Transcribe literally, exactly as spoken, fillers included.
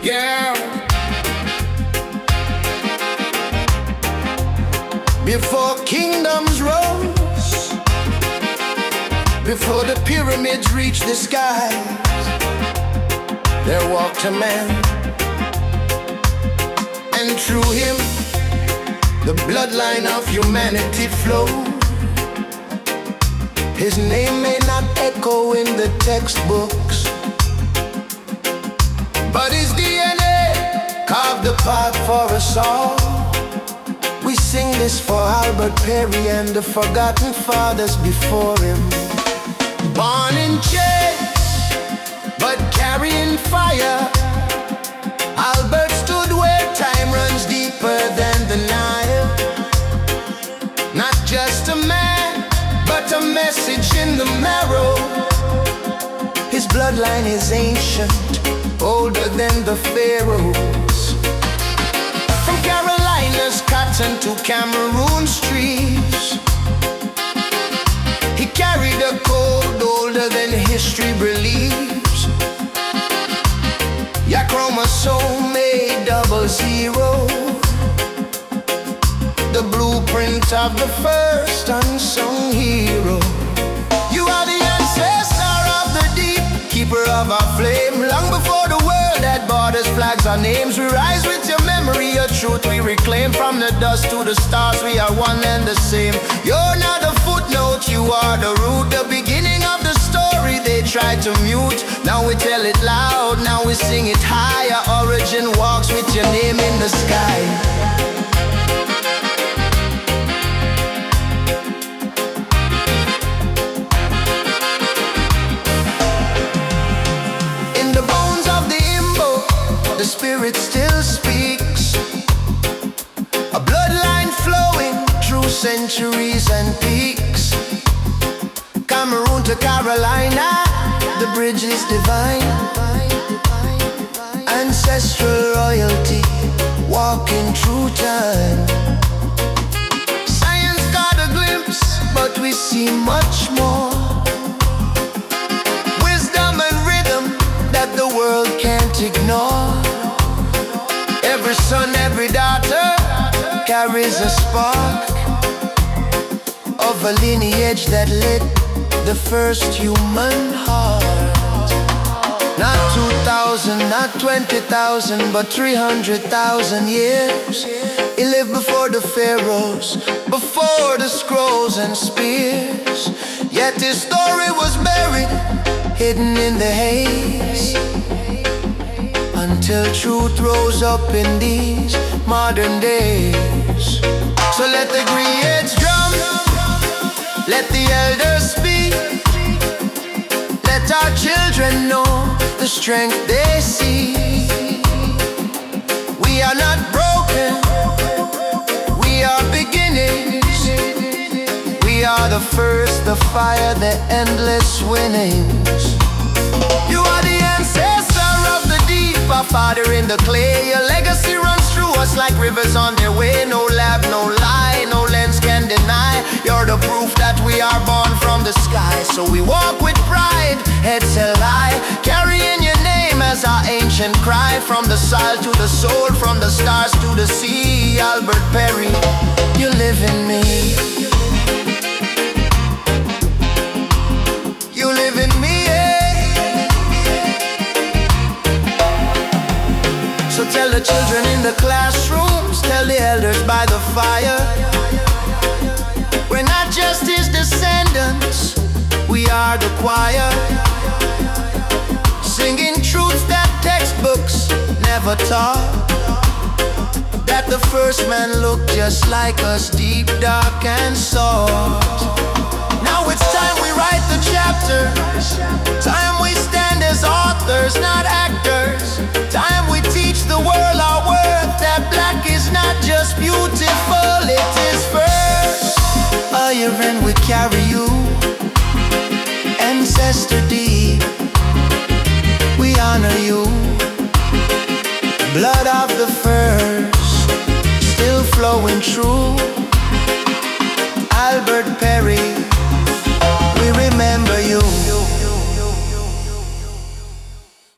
Yeah. Before kingdoms rose, before the pyramids reached the skies, there walked a man, and through him the bloodline of humanity flowed. His name may not echo in the textbooks, but his D N A carved the path for us all. We sing this for Albert Perry and the forgotten fathers before him. Born in chains, but carrying fire, Albert stood where time runs deeper than the Nile. Not just a man, but a message in the marrow. His bloodline is ancient, older than the pharaohs. From Carolina's cotton to Cameroon's trees, he carried a code older than history believes. Your chromosome made double zero, the blueprint of the first unsung hero. You are the ancestor of the deep, keeper of our flame. Long before the world had borders, flags, our names, we rise with your memory, your truth we reclaim. From the dust to the stars, we are one and the same. You're not a footnote, you are the root, the beginning of the story they tried to mute. Now we tell it loud, now we sing it high. Our origin walks with your name in the sky. The spirit still speaks, a bloodline flowing through centuries and peaks. Cameroon to Carolina, the bridge is divine. Ancestral royalty, walking through time. Science got a glimpse, but we see much more. Wisdom and rhythm that the world can't ignore. Every son, every daughter carries a spark of a lineage that lit the first human heart. Not two thousand, not twenty thousand, but three hundred thousand years. He lived before the pharaohs, before the scrolls and spears. Yet his story was buried, hidden in the haze, until truth rose up in these modern days. So let the griots drum, let the elders speak, let our children know the strength they see. We are not broken, we are beginnings. We are the first, the fire, the endless winnings. You are the ancestor of the deep, our father in the clay. Your legacy runs through us like rivers on their way. No lab, no lie, no lens can deny. You're the proof that we are born from the sky. So we walk with pride, heads held high, carrying your name as our ancient cry. From the soil to the soul, from the stars to the sea. Albert Perry, you live in me. You live in me. So tell the children in the classrooms, tell the elders by the fire, we're not just his descendants, we are the choir, singing truths that textbooks never taught. That the first man looked just like us, deep, dark and soft. Now it's time we write the chapter, time we stand as authors, not actors. Time we teach the world our worth, that black is not just beautiful, it is first. Iron, we carry you, ancestor deep, we honor you. Blood of the first, still flowing true. Albert Perry,